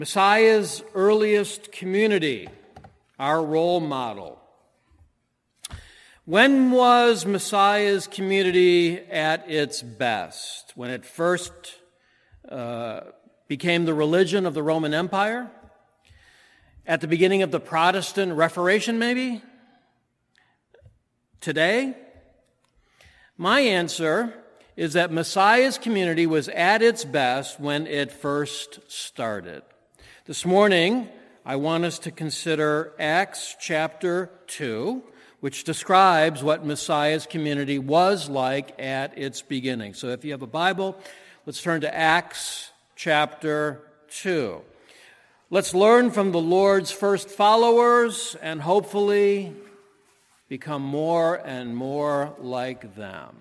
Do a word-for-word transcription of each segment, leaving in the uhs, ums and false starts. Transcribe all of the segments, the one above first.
Messiah's earliest community, our role model. When was Messiah's community at its best? When it first uh, became the religion of the Roman Empire? At the beginning of the Protestant Reformation, maybe? Today? My answer is that Messiah's community was at its best when it first started. This morning, I want us to consider Acts chapter two, which describes what Messiah's community was like at its beginning. So if you have a Bible, let's turn to Acts chapter two. Let's learn from the Lord's first followers and hopefully become more and more like them.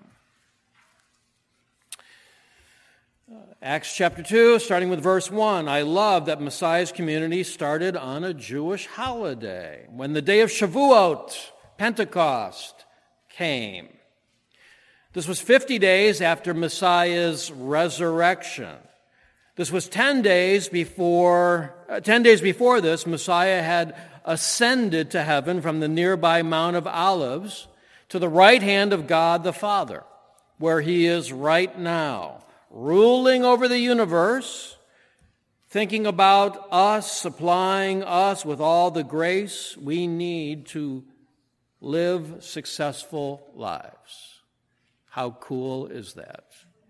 Acts chapter two, starting with verse one. I love that Messiah's community started on a Jewish holiday, when the day of Shavuot, Pentecost, came. This was fifty days after Messiah's resurrection. This was ten days before, uh, ten days before this, Messiah had ascended to heaven from the nearby Mount of Olives to the right hand of God the Father, where he is right now, ruling over the universe, thinking about us, supplying us with all the grace we need to live successful lives. How cool is that?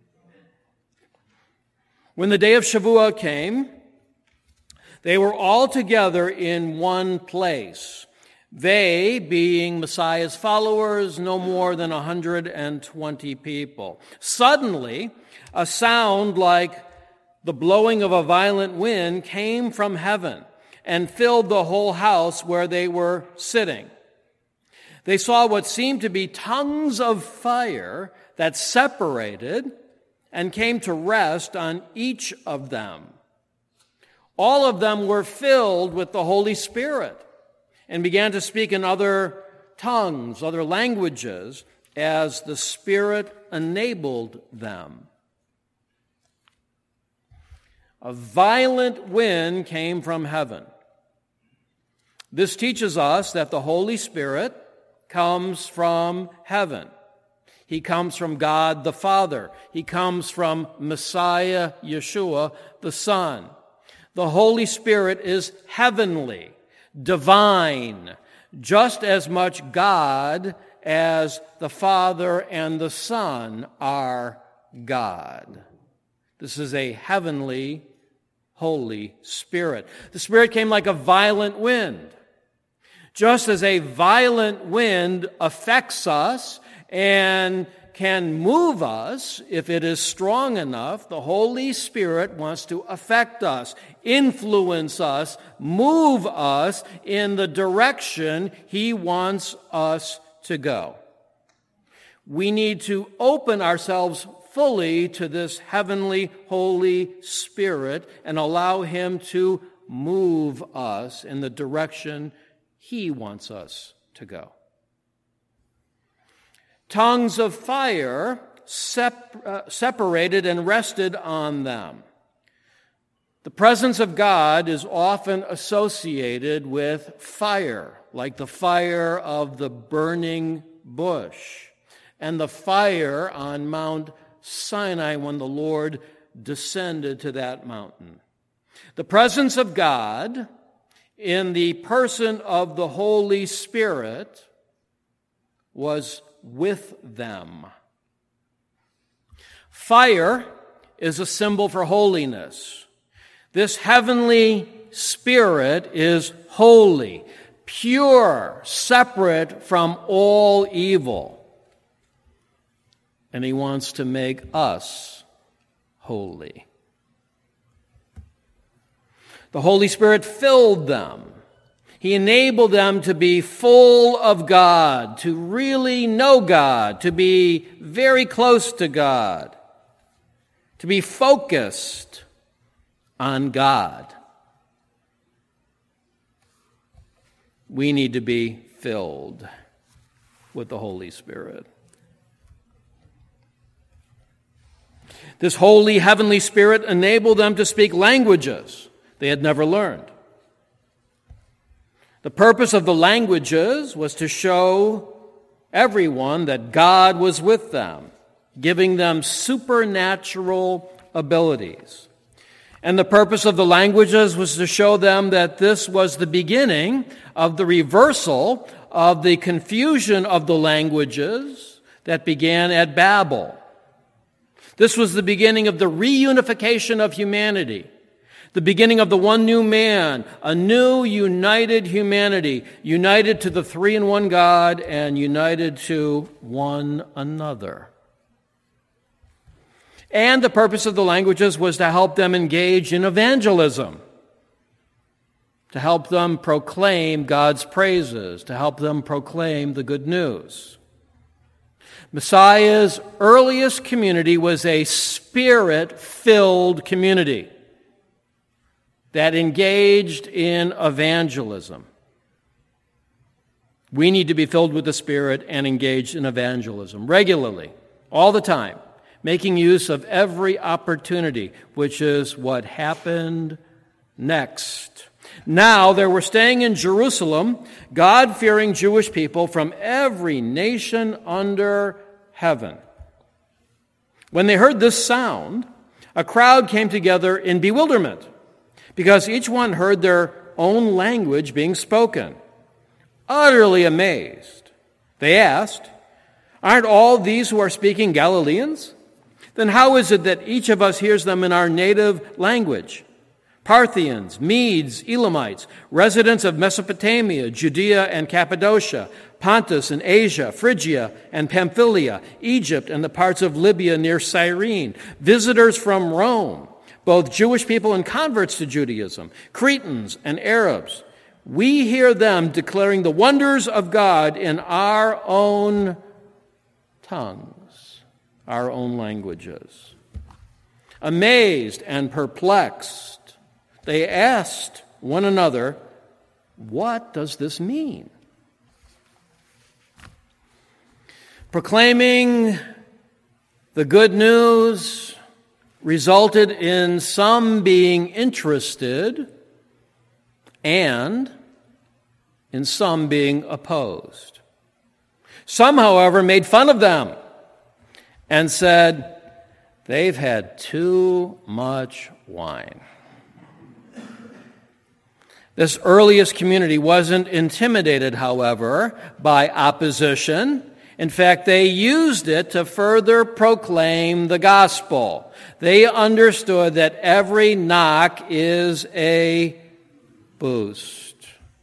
When the day of Shavuot came, they were all together in one place. They, being Messiah's followers, no more than one hundred twenty people. Suddenly, a sound like the blowing of a violent wind came from heaven and filled the whole house where they were sitting. They saw what seemed to be tongues of fire that separated and came to rest on each of them. All of them were filled with the Holy Spirit and began to speak in other tongues, other languages, as the Spirit enabled them. A violent wind came from heaven. This teaches us that the Holy Spirit comes from heaven. He comes from God the Father. He comes from Messiah Yeshua the Son. The Holy Spirit is heavenly, divine, just as much God as the Father and the Son are God. This is a heavenly, Holy Spirit. The Spirit came like a violent wind. Just as a violent wind affects us and can move us if it is strong enough, the Holy Spirit wants to affect us, influence us, move us in the direction He wants us to go. We need to open ourselves fully to this heavenly Holy Spirit and allow Him to move us in the direction He wants us to go. Tongues of fire sep- uh, separated and rested on them. The presence of God is often associated with fire, like the fire of the burning bush and the fire on Mount Sinai when the Lord descended to that mountain. The presence of God in the person of the Holy Spirit was with them. Fire is a symbol for holiness. This heavenly Spirit is holy, pure, separate from all evil. And He wants to make us holy. The Holy Spirit filled them. He enabled them to be full of God, to really know God, to be very close to God, to be focused on God. We need to be filled with the Holy Spirit. This holy heavenly Spirit enabled them to speak languages they had never learned. The purpose of the languages was to show everyone that God was with them, giving them supernatural abilities. And the purpose of the languages was to show them that this was the beginning of the reversal of the confusion of the languages that began at Babel. This was the beginning of the reunification of humanity, the beginning of the one new man, a new united humanity, united to the three-in-one God and united to one another. And the purpose of the languages was to help them engage in evangelism, to help them proclaim God's praises, to help them proclaim the good news. Messiah's earliest community was a Spirit-filled community that engaged in evangelism. We need to be filled with the Spirit and engaged in evangelism regularly, all the time, making use of every opportunity, which is what happened next. Now there were staying in Jerusalem God-fearing Jewish people from every nation under heaven. When they heard this sound, a crowd came together in bewilderment, because each one heard their own language being spoken. Utterly amazed, they asked, "Aren't all these who are speaking Galileans? Then how is it that each of us hears them in our native language? Parthians, Medes, Elamites, residents of Mesopotamia, Judea and Cappadocia, Pontus and Asia, Phrygia and Pamphylia, Egypt and the parts of Libya near Cyrene, visitors from Rome, both Jewish people and converts to Judaism, Cretans and Arabs. We hear them declaring the wonders of God in our own tongues, our own languages." Amazed and perplexed, they asked one another, "What does this mean?" Proclaiming the good news resulted in some being interested and in some being opposed. Some, however, made fun of them and said, "They've had too much wine." This earliest community wasn't intimidated, however, by opposition. In fact, they used it to further proclaim the gospel. They understood that every knock is a boost.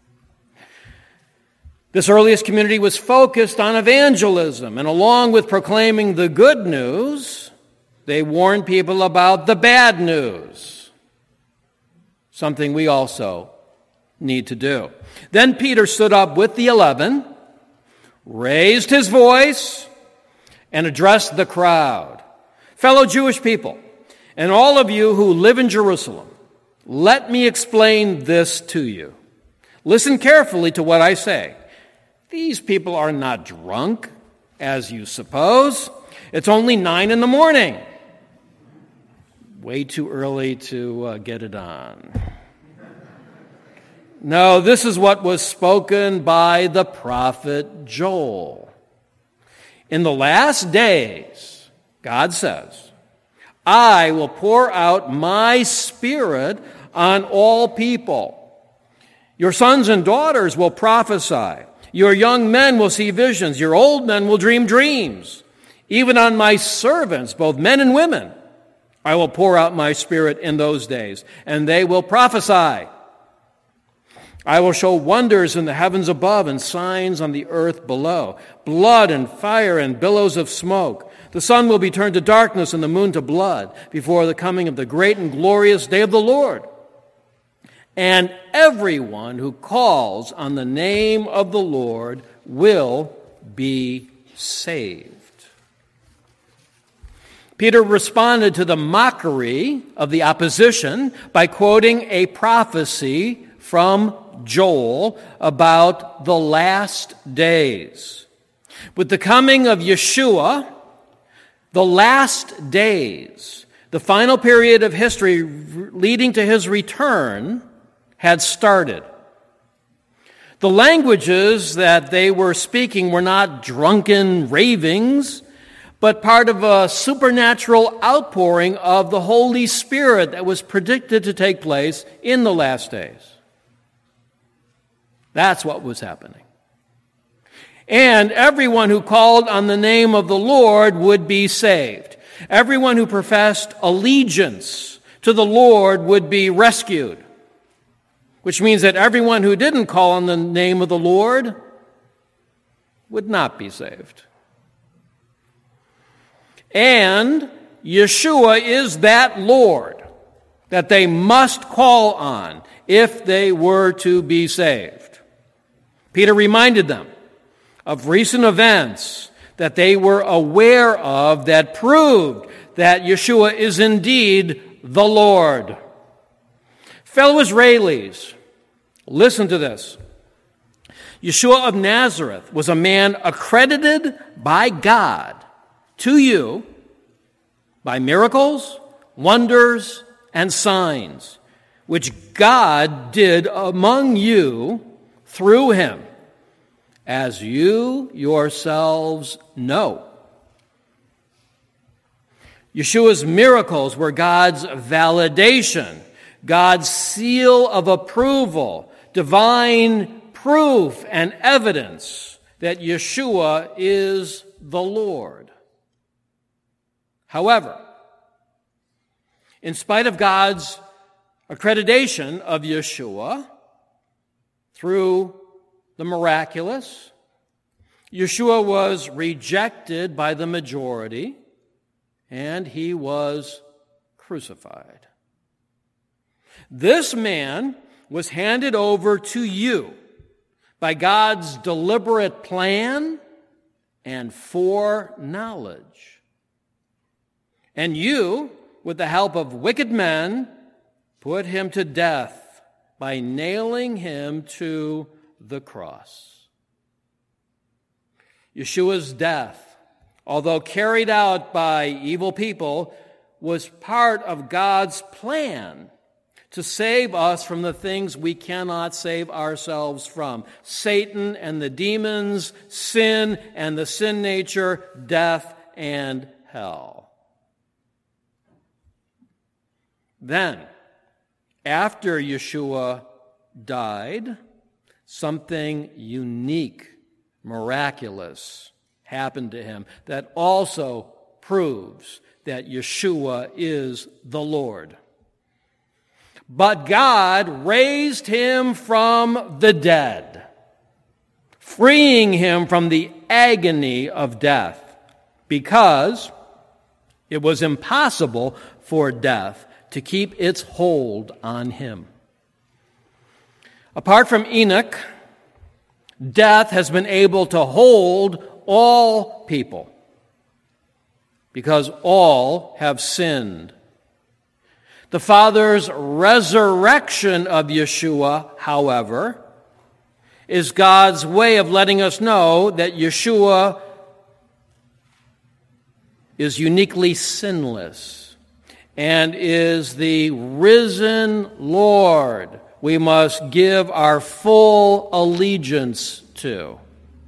This earliest community was focused on evangelism, and along with proclaiming the good news, they warned people about the bad news, something we also need to do. Then Peter stood up with the eleven, raised his voice, and addressed the crowd. "Fellow Jewish people, and all of you who live in Jerusalem, let me explain this to you. Listen carefully to what I say. These people are not drunk, as you suppose. It's only nine in the morning. Way too early to uh, get it on. No, this is what was spoken by the prophet Joel. In the last days, God says, I will pour out my Spirit on all people. Your sons and daughters will prophesy. Your young men will see visions. Your old men will dream dreams. Even on my servants, both men and women, I will pour out my Spirit in those days, and they will prophesy. I will show wonders in the heavens above and signs on the earth below, blood and fire and billows of smoke. The sun will be turned to darkness and the moon to blood before the coming of the great and glorious day of the Lord. And everyone who calls on the name of the Lord will be saved. Peter responded to the mockery of the opposition by quoting a prophecy from Joel about the last days. With the coming of Yeshua, the last days, The final period of history leading to his return had started. The languages that they were speaking were not drunken ravings, but part of a supernatural outpouring of the Holy Spirit that was predicted to take place in the last days. That's what was happening. And everyone who called on the name of the Lord would be saved. Everyone who professed allegiance to the Lord would be rescued. Which means that everyone who didn't call on the name of the Lord would not be saved. And Yeshua is that Lord that they must call on if they were to be saved. Peter reminded them of recent events that they were aware of that proved that Yeshua is indeed the Lord. Fellow Israelis, listen to this. Yeshua of Nazareth was a man accredited by God to you by miracles, wonders, and signs, which God did among you through him, as you yourselves know. Yeshua's miracles were God's validation, God's seal of approval, divine proof and evidence that Yeshua is the Lord. However, in spite of God's accreditation of Yeshua through the miraculous, Yeshua was rejected by the majority, and he was crucified. This man was handed over to you by God's deliberate plan and foreknowledge. And you, with the help of wicked men, put him to death by nailing him to the cross. Yeshua's death, although carried out by evil people, was part of God's plan to save us from the things we cannot save ourselves from: Satan and the demons, sin and the sin nature, death and hell. Then, after Yeshua died, something unique, miraculous happened to him that also proves that Yeshua is the Lord. But God raised him from the dead, freeing him from the agony of death, because it was impossible for death to keep its hold on him. Apart from Enoch, death has been able to hold all people because all have sinned. The Father's resurrection of Yeshua, however, is God's way of letting us know that Yeshua is uniquely sinless and is the risen Lord we must give our full allegiance to.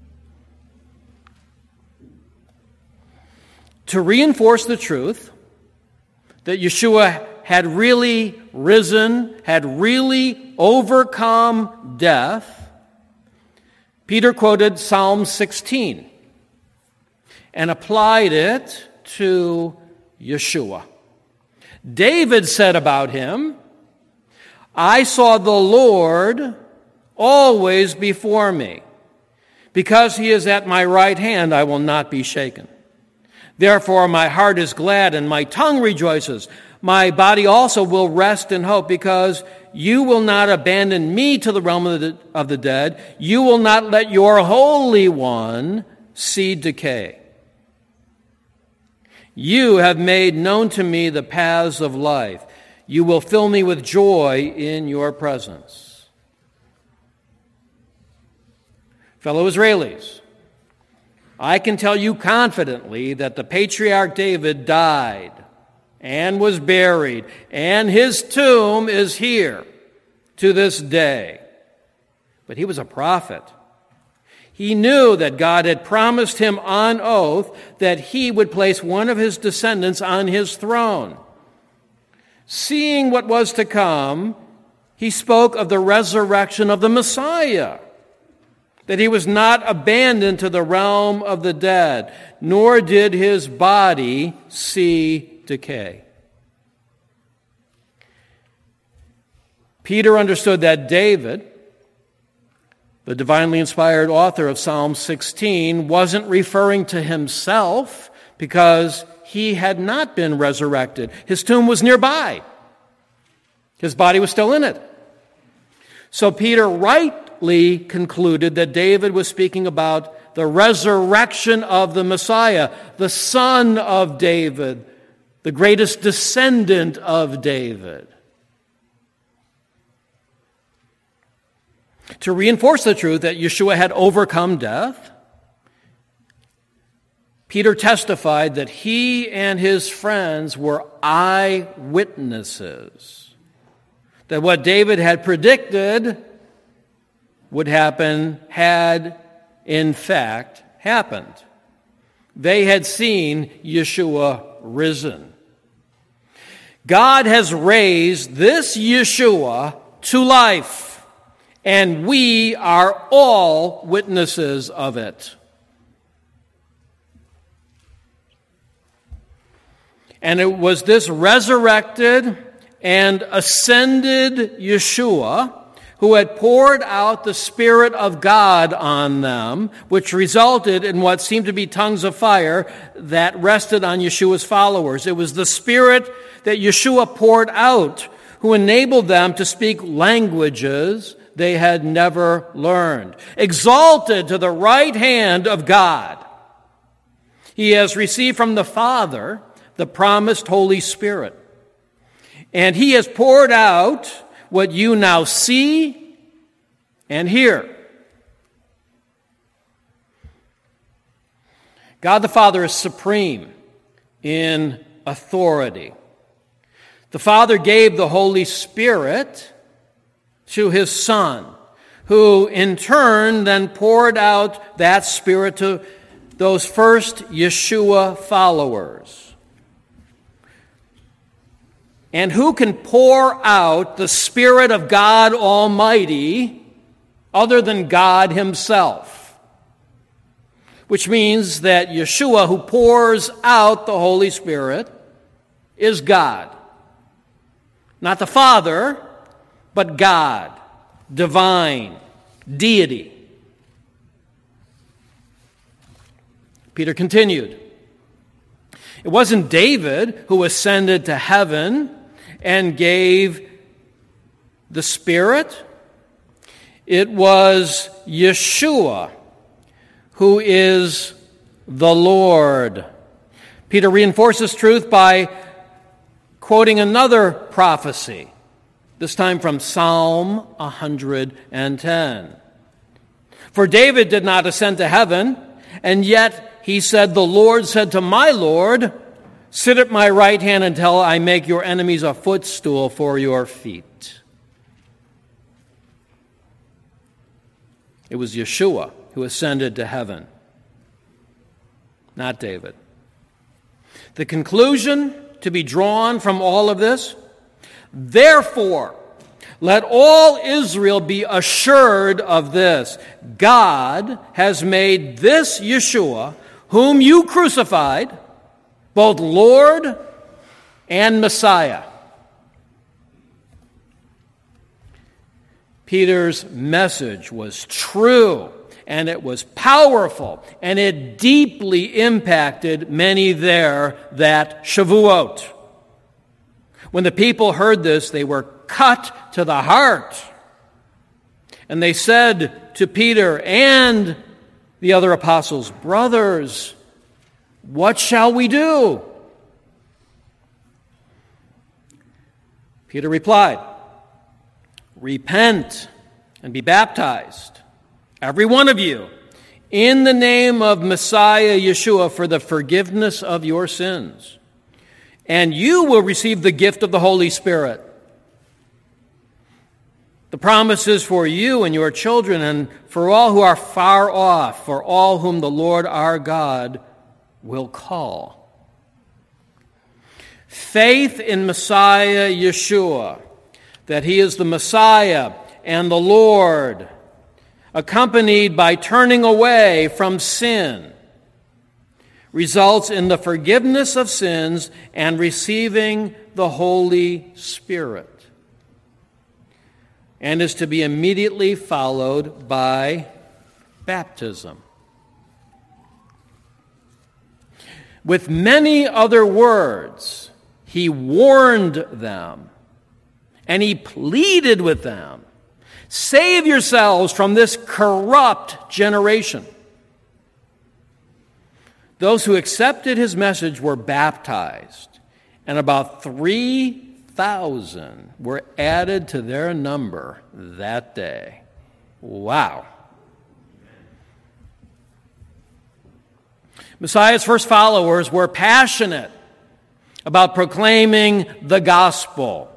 To reinforce the truth that Yeshua had really risen, had really overcome death, Peter quoted Psalm sixteen and applied it to Yeshua. David said about him, "I saw the Lord always before me. Because he is at my right hand, I will not be shaken. Therefore my heart is glad and my tongue rejoices. My body also will rest in hope, because you will not abandon me to the realm of the, of the dead. You will not let your Holy One see decay. You have made known to me the paths of life. You will fill me with joy in your presence." Fellow Israelis, I can tell you confidently that the patriarch David died and was buried, and his tomb is here to this day. But he was a prophet. He knew that God had promised him on oath that he would place one of his descendants on his throne. Seeing what was to come, he spoke of the resurrection of the Messiah, that he was not abandoned to the realm of the dead, nor did his body see decay. Peter understood that David, the divinely inspired author of Psalm sixteen, wasn't referring to himself because he had not been resurrected. His tomb was nearby. His body was still in it. So Peter rightly concluded that David was speaking about the resurrection of the Messiah, the son of David, the greatest descendant of David. To reinforce the truth that Yeshua had overcome death, Peter testified that he and his friends were eyewitnesses, that what David had predicted would happen had in fact happened. They had seen Yeshua risen. God has raised this Yeshua to life, and we are all witnesses of it. And it was this resurrected and ascended Yeshua who had poured out the Spirit of God on them, which resulted in what seemed to be tongues of fire that rested on Yeshua's followers. It was the Spirit that Yeshua poured out who enabled them to speak languages they had never learned. Exalted to the right hand of God, he has received from the Father the promised Holy Spirit. And he has poured out what you now see and hear. God the Father is supreme in authority. The Father gave the Holy Spirit to his Son, who in turn then poured out that Spirit to those first Yeshua followers. And who can pour out the Spirit of God Almighty other than God himself? Which means that Yeshua, who pours out the Holy Spirit, is God. Not the Father, but God, divine, deity. Peter continued. It wasn't David who ascended to heaven and gave the Spirit. It was Yeshua who is the Lord. Peter reinforces truth by quoting another prophecy, this time from Psalm one hundred ten. For David did not ascend to heaven, and yet he said, the Lord said to my Lord, sit at my right hand until I make your enemies a footstool for your feet. It was Yeshua who ascended to heaven, not David. The conclusion to be drawn from all of this, therefore, let all Israel be assured of this. God has made this Yeshua, whom you crucified, both Lord and Messiah. Peter's message was true, and it was powerful, and it deeply impacted many there that Shavuot. When the people heard this, they were cut to the heart. And they said to Peter and the other apostles, brothers, what shall we do? Peter replied, repent and be baptized, every one of you, in the name of Messiah Yeshua for the forgiveness of your sins. and you will receive the gift of the Holy Spirit. The promises for you and your children and for all who are far off, for all whom the Lord our God will call. Faith in Messiah Yeshua, that he is the Messiah and the Lord, accompanied by turning away from sin, results in the forgiveness of sins and receiving the Holy Spirit, and is to be immediately followed by baptism. With many other words, he warned them, and he pleaded with them, "Save yourselves from this corrupt generation." Those who accepted his message were baptized, and about three thousand were added to their number that day. Wow. Messiah's first followers were passionate about proclaiming the gospel.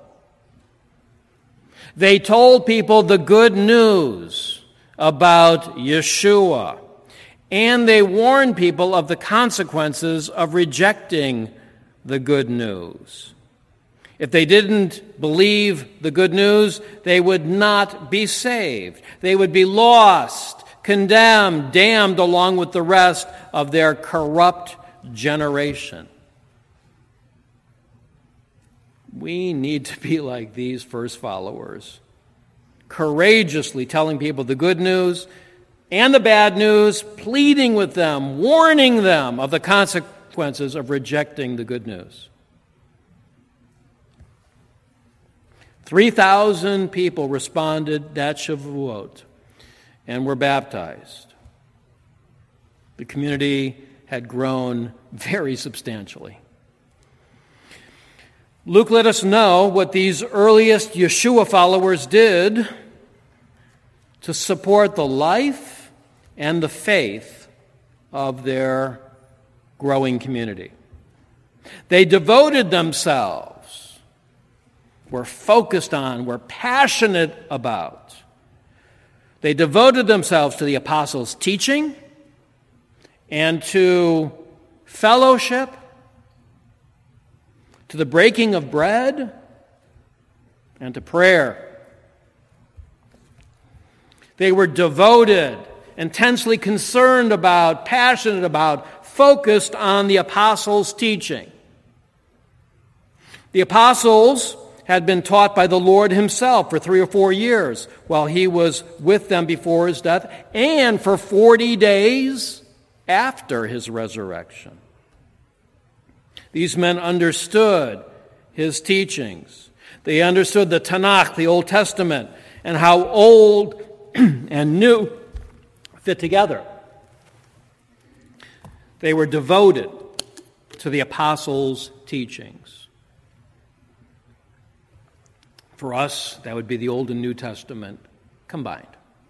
They told people the good news about Yeshua, and they warned people of the consequences of rejecting the good news. If they didn't believe the good news, they would not be saved. They would be lost, condemned, damned along with the rest of their corrupt generation. We need to be like these first followers, courageously telling people the good news and the bad news, pleading with them, warning them of the consequences of rejecting the good news. three thousand people responded that Shavuot and were baptized. The community had grown very substantially. Luke let us know what these earliest Yeshua followers did to support the life and the faith of their growing community. They devoted themselves, were focused on, were passionate about. They devoted themselves to the apostles' teaching and to fellowship, to the breaking of bread, and to prayer. They were devoted, intensely concerned about, passionate about, focused on the apostles' teaching. The apostles had been taught by the Lord himself for three or four years while he was with them before his death, and for forty days after his resurrection. These men understood his teachings. They understood the Tanakh, the Old Testament, and how old and new fit together. They were devoted to the apostles' teachings. For us, that would be the Old and New Testament combined.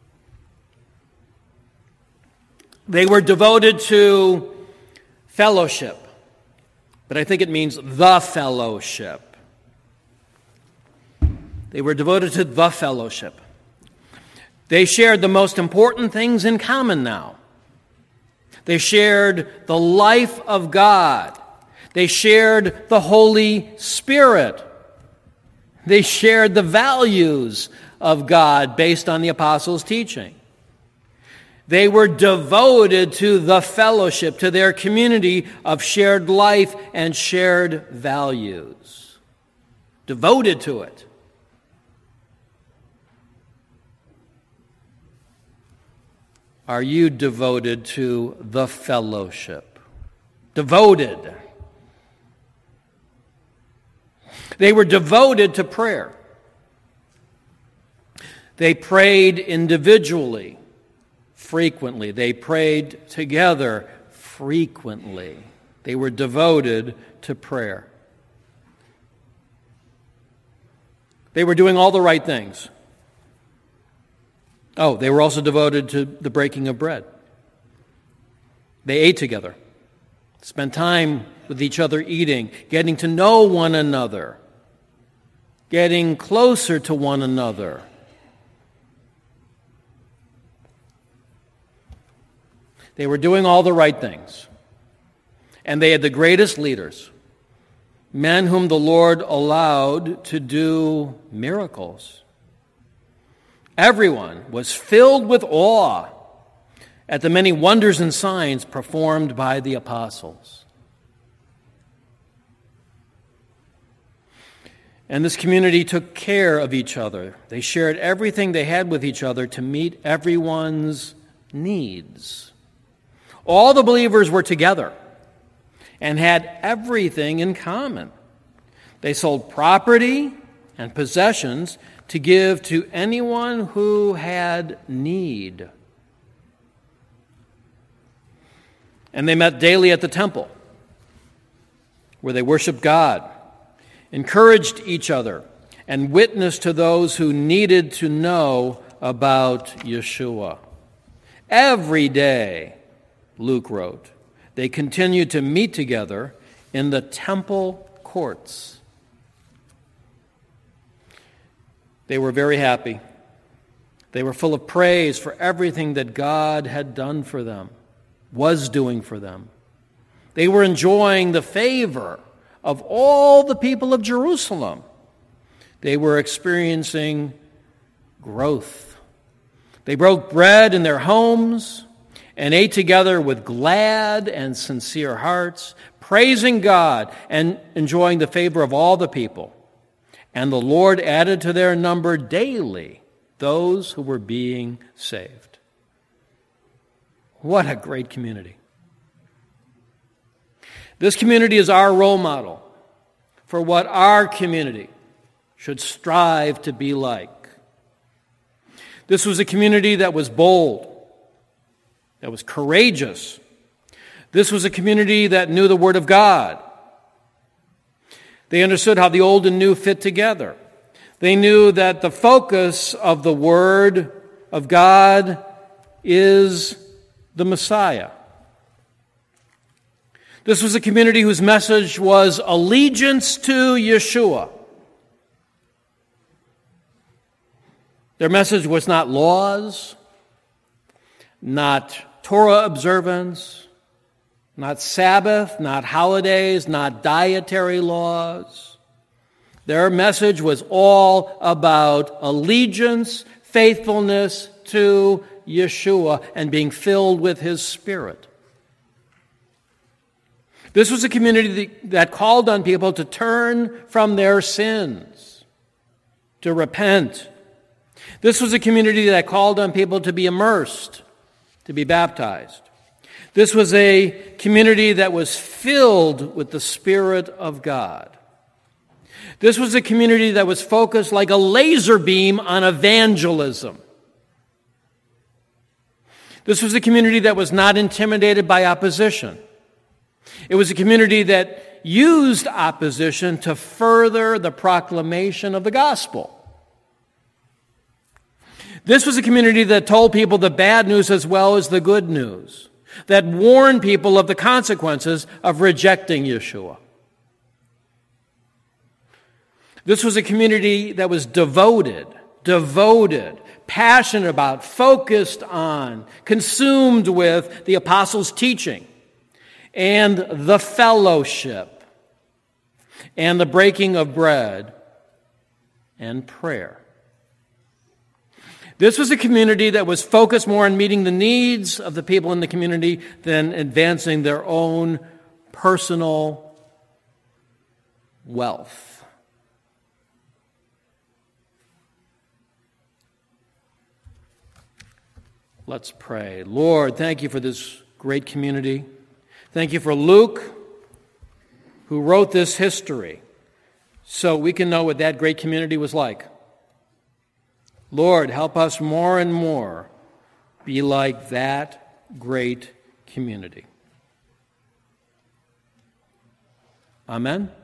They were devoted to fellowship, but I think it means the fellowship. They were devoted to the fellowship. They shared the most important things in common now. They shared the life of God. They shared the Holy Spirit. They shared the values of God based on the apostles' teaching. They were devoted to the fellowship, to their community of shared life and shared values. Devoted to it. Are you devoted to the fellowship? Devoted. They were devoted to prayer. They prayed individually, frequently. They prayed together frequently. They were devoted to prayer. They were doing all the right things. Oh, they were also devoted to the breaking of bread. They ate together. spent time with each other eating, getting to know one another, getting closer to one another. They were doing all the right things. And they had the greatest leaders, men whom the Lord allowed to do miracles. Everyone was filled with awe at the many wonders and signs performed by the apostles. And this community took care of each other. They shared everything they had with each other to meet everyone's needs. All the believers were together and had everything in common. They sold property and possessions to give to anyone who had need. And they met daily at the temple, where they worshiped God, encouraged each other, and witnessed to those who needed to know about Yeshua. Every day, Luke wrote, they continued to meet together in the temple courts. They were very happy. They were full of praise for everything that God had done for them, was doing for them. They were enjoying the favor of all the people of Jerusalem. They were experiencing growth. They broke bread in their homes and ate together with glad and sincere hearts, praising God and enjoying the favor of all the people. And the Lord added to their number daily those who were being saved. What a great community. This community is our role model for what our community should strive to be like. This was a community that was bold, that was courageous. This was a community that knew the Word of God. They understood how the old and new fit together. They knew that the focus of the Word of God is the Messiah. This was a community whose message was allegiance to Yeshua. Their message was not laws, not Torah observance, not Sabbath, not holidays, not dietary laws. Their message was all about allegiance, faithfulness to Yeshua, and being filled with His Spirit. This was a community that called on people to turn from their sins, to repent. This was a community that called on people to be immersed, to be baptized. This was a community that was filled with the Spirit of God. This was a community that was focused like a laser beam on evangelism. This was a community that was not intimidated by opposition. It was a community that used opposition to further the proclamation of the gospel. This was a community that told people the bad news as well as the good news, that warned people of the consequences of rejecting Yeshua. This was a community that was devoted, devoted, passionate about, focused on, consumed with the apostles' teaching and the fellowship and the breaking of bread and prayer. This was a community that was focused more on meeting the needs of the people in the community than advancing their own personal wealth. Let's pray. Lord, thank you for this great community. Thank you for Luke, who wrote this history so we can know what that great community was like. Lord, help us more and more be like that great community. Amen.